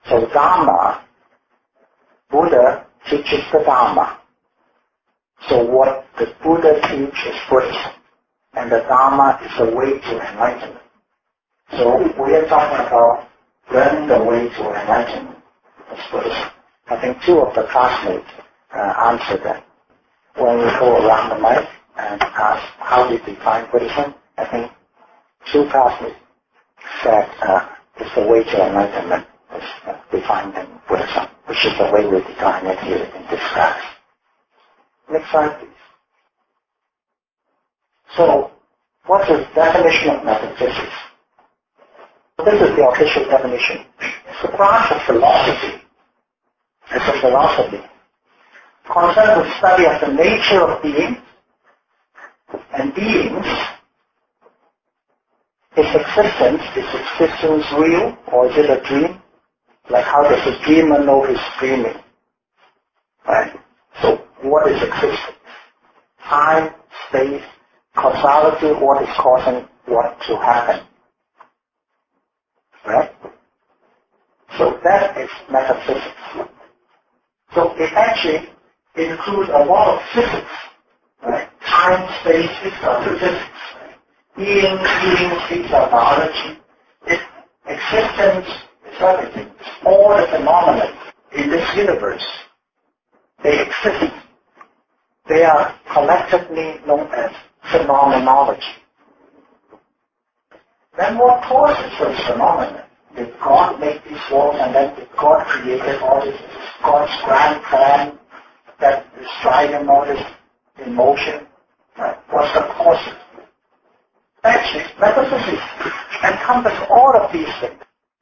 So Dharma, Buddha teaches the Dharma. So what the Buddha teaches is Buddhism, and the Dharma is the way to enlightenment. So we are talking about learning the way to enlightenment as Buddhism. I think two of the classmates answered that. When we go around the mic and ask how do you define Buddhism, I think two classmates said it's the way to enlightenment is defined in Buddhism, which is the way we define it here in this class. Next slide, please. So, what's the definition of metaphysics? This is the official definition. It's a branch of philosophy. It's a philosophy concerned with study of the nature of being and beings. Its existence real, or is it a dream? Like how does a dreamer know he's dreaming? Right? So what is existence? Time, space, causality, what is causing what to happen? Right? So that is metaphysics. So it actually includes a lot of physics. Right? Time, space, these are physics. Being, these are biology. Existence is everything. All the phenomena in this universe, they exist. They are collectively known as phenomenology. Then what causes those phenomena? Did God make these worlds, and then did God created all this? God's grand plan that is driving all this in motion? Right? What's the cause? Actually, metaphysics encompasses all of these things.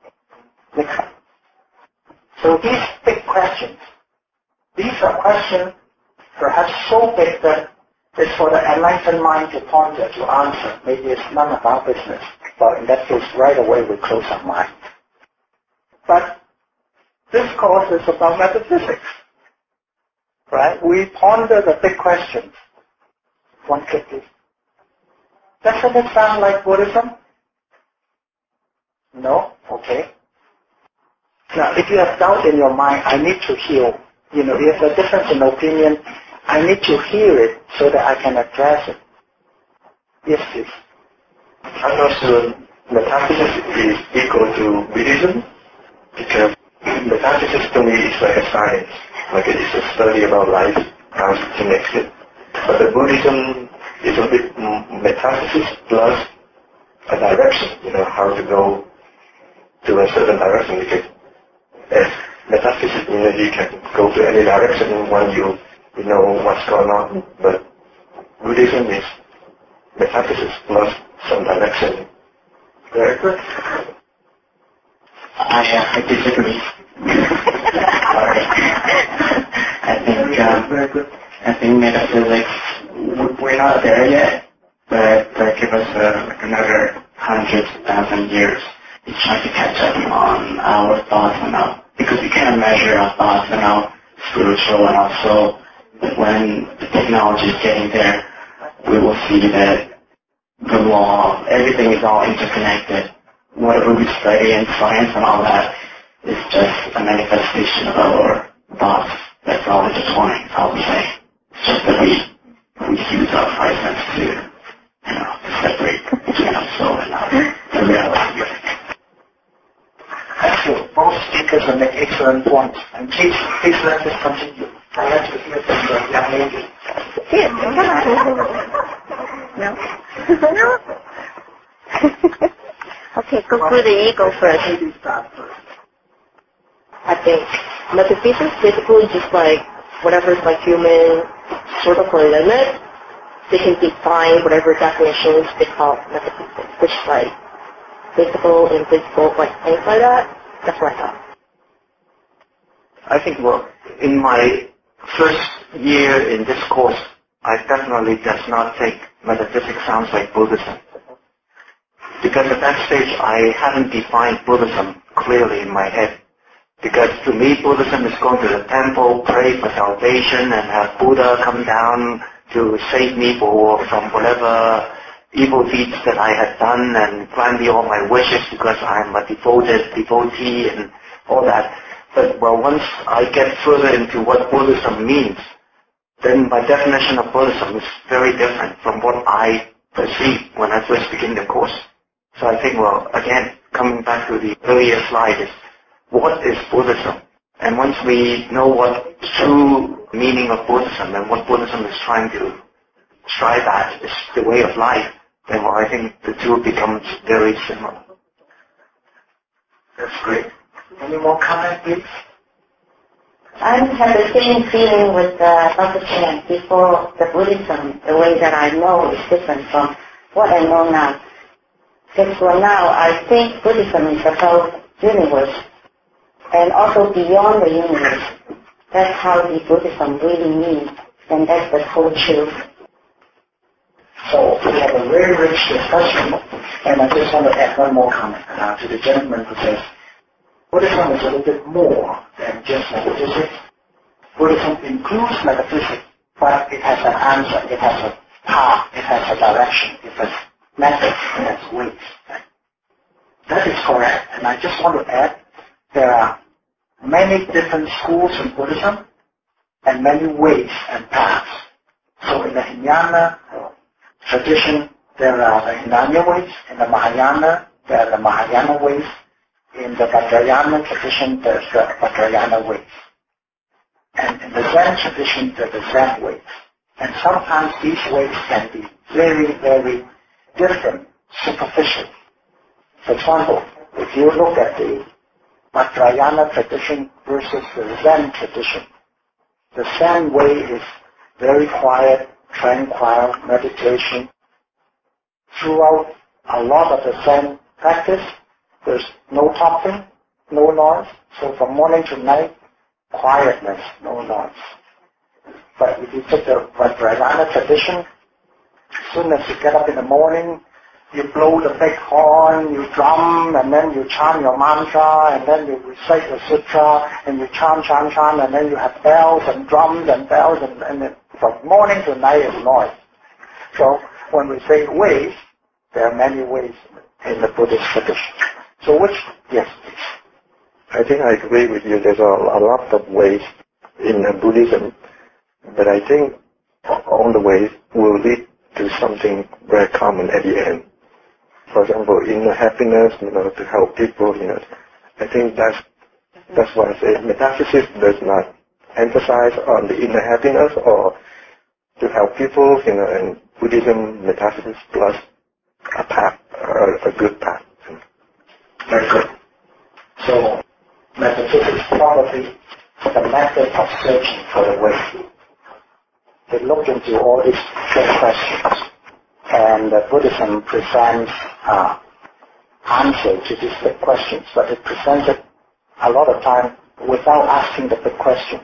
So these big questions, these are questions perhaps so big that it's for the enlightened mind to ponder, to answer. Maybe it's none of our business. But in that case, right away we close our mind. But this course is about metaphysics. Right? We ponder the big questions. One click, please. Doesn't it sound like Buddhism? No? Okay. Now, if you have doubt in your mind, I need to hear. If there's a difference in opinion, I need to hear it so that I can address it. Yes, please. I'm not sure metaphysics is equal to Buddhism, because metaphysics to me is like a science, like it is a study about life, how it connects it. But the Buddhism is a bit metaphysics plus a direction, how to go to a certain direction, because as metaphysics, you can go to any direction when you know what's going on, but Buddhism is metaphysics plus some direction. Very good. I disagree. I think metaphysics, we're not there yet, but give us another 100,000 years. It's trying to catch up on our thoughts and because we can't measure our thoughts and our spiritual and also when the technology is getting there, we will see that the law, everything is all interconnected. Whatever we study in science and all that is just a manifestation of our thoughts. That's all intertwined, I would say. It's just that we use our five senses to separate between our soul and the reality of it. Thank you. Both speakers will make excellent points. And please let us continue. I like to hear from the young lady. No. Okay, concluding, you go first. I think metaphysics basically just like whatever's like human sort of limit, they can define whatever definitions they call metaphysics, which is like physical, invisible, like things like that. That's what I thought. I think, in my first year in this course, I definitely does not think metaphysics sounds like Buddhism. Because at that stage, I hadn't defined Buddhism clearly in my head. Because to me, Buddhism is going to the temple, pray for salvation, and have Buddha come down to save me from whatever evil deeds that I had done and grant me all my wishes because I'm a devoted devotee and all that. But once I get further into what Buddhism means, then my definition of Buddhism is very different from what I perceived when I first began the course. So I think, again, coming back to the earlier slide is, what is Buddhism? And once we know what true meaning of Buddhism and what Buddhism is trying to strive at is the way of life, then I think the two becomes very similar. That's great. Any more comment, please? I have the same feeling with Dr. Chen. Before the Buddhism, the way that I know is different from what I know now. Because for now, I think Buddhism is about universe and also beyond the universe. That's how the Buddhism really means, and that's the whole truth. So we have a very rich discussion, and I just want to add one more comment to the gentleman who says, Buddhism is a little bit more than just metaphysics. Buddhism includes metaphysics, but it has an answer, it has a path, it has a direction, it has methods, it has ways. That is correct, and I just want to add, there are many different schools in Buddhism and many ways and paths. So in the Hinayana tradition, there are the Hinayana ways. In the Mahayana, there are the Mahayana ways. In the Vajrayana tradition, there's the Vajrayana ways. And in the Zen tradition, there's the Zen ways. And sometimes these ways can be very, very different, superficial. For example, if you look at the Vajrayana tradition versus the Zen tradition, the Zen way is very quiet, tranquil, meditation. Throughout a lot of the Zen practice, there's no talking, no noise. So from morning to night, quietness, no noise. But if you take the Vajrayana tradition, as soon as you get up in the morning, you blow the big horn, you drum, and then you chant your mantra, and then you recite the sutra, and you chant, and then you have bells and drums and bells, and then from morning to night is noise. So when we say ways, there are many ways in the Buddhist tradition. So which, yes, please. I think I agree with you. There's a lot of ways in Buddhism, but I think all the ways will lead to something very common at the end. For example, inner happiness, to help people, I think that's why I say metaphysics does not emphasize on the inner happiness or to help people, and Buddhism, metaphysics plus a path, a good path. Very good. So, metaphysics probably the method of searching for the way. They look into all these big questions, and Buddhism presents answer to these big questions, but it presents it a lot of time without asking the big questions.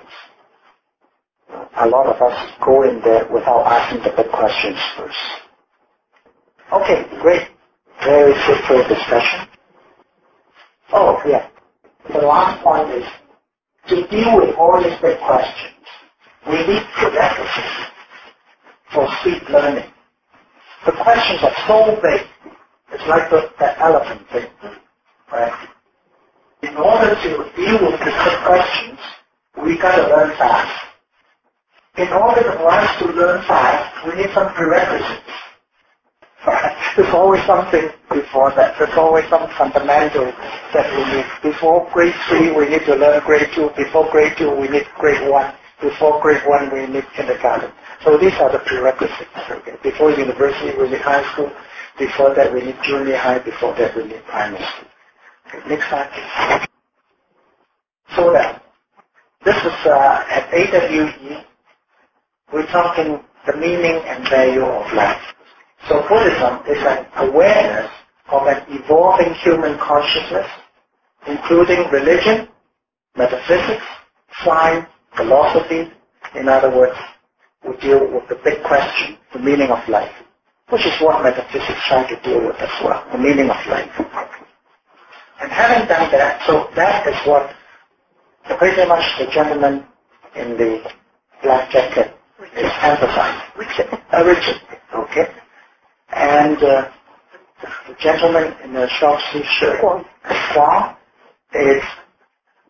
A lot of us go in there without asking the big questions first. Okay, great. Very fruitful discussion. Oh, yeah. The last point is, to deal with all these big questions, we need prerequisites for speed learning. The questions are so big, it's like the elephant thing, right? In order to deal with the big questions, we got to learn fast. In order for us to learn fast, we need some prerequisites. There's always something before that. There's always some fundamental that we need. Before grade 3, we need to learn grade 2. Before grade 2, we need grade 1. Before grade 1, we need kindergarten. So these are the prerequisites. Okay? Before university, we need high school. Before that, we need junior high. Before that, we need primary school. Okay, next slide. So that this is at AWE. We're talking the meaning and value of life. So Buddhism is an awareness of an evolving human consciousness, including religion, metaphysics, science, philosophy. In other words, we deal with the big question, the meaning of life, which is what metaphysics try to deal with as well, the meaning of life. And having done that, so that is what pretty much the gentleman in the black jacket is emphasizing. Richard, okay? And the gentleman in the short sleeve shirt, Kwong, is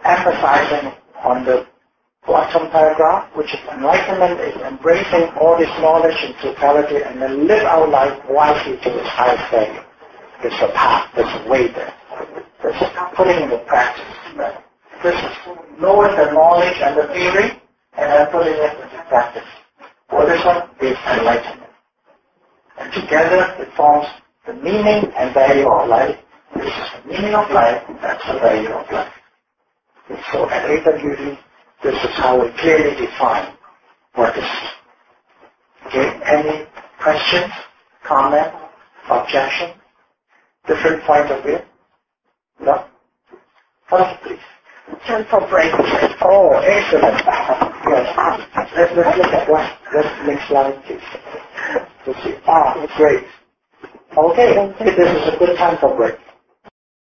emphasizing on the bottom paragraph, which is enlightenment is embracing all this knowledge in totality and then live our life wisely to its highest value. There's a path, there's a way there. There's putting into practice. Right? This is knowing the knowledge and the theory and then putting it into practice. Buddhism is enlightenment. And together it forms the meaning and value of life. This is the meaning of life, that's the value of life. And so at AWD, this is how we clearly define what is. Okay, any questions, comment, objection, different point of view? No? First, please. Time for break. Oh, excellent. Yes. Let's look at one. Next slide, please. Let's see. Great. Okay, this is a good time for break.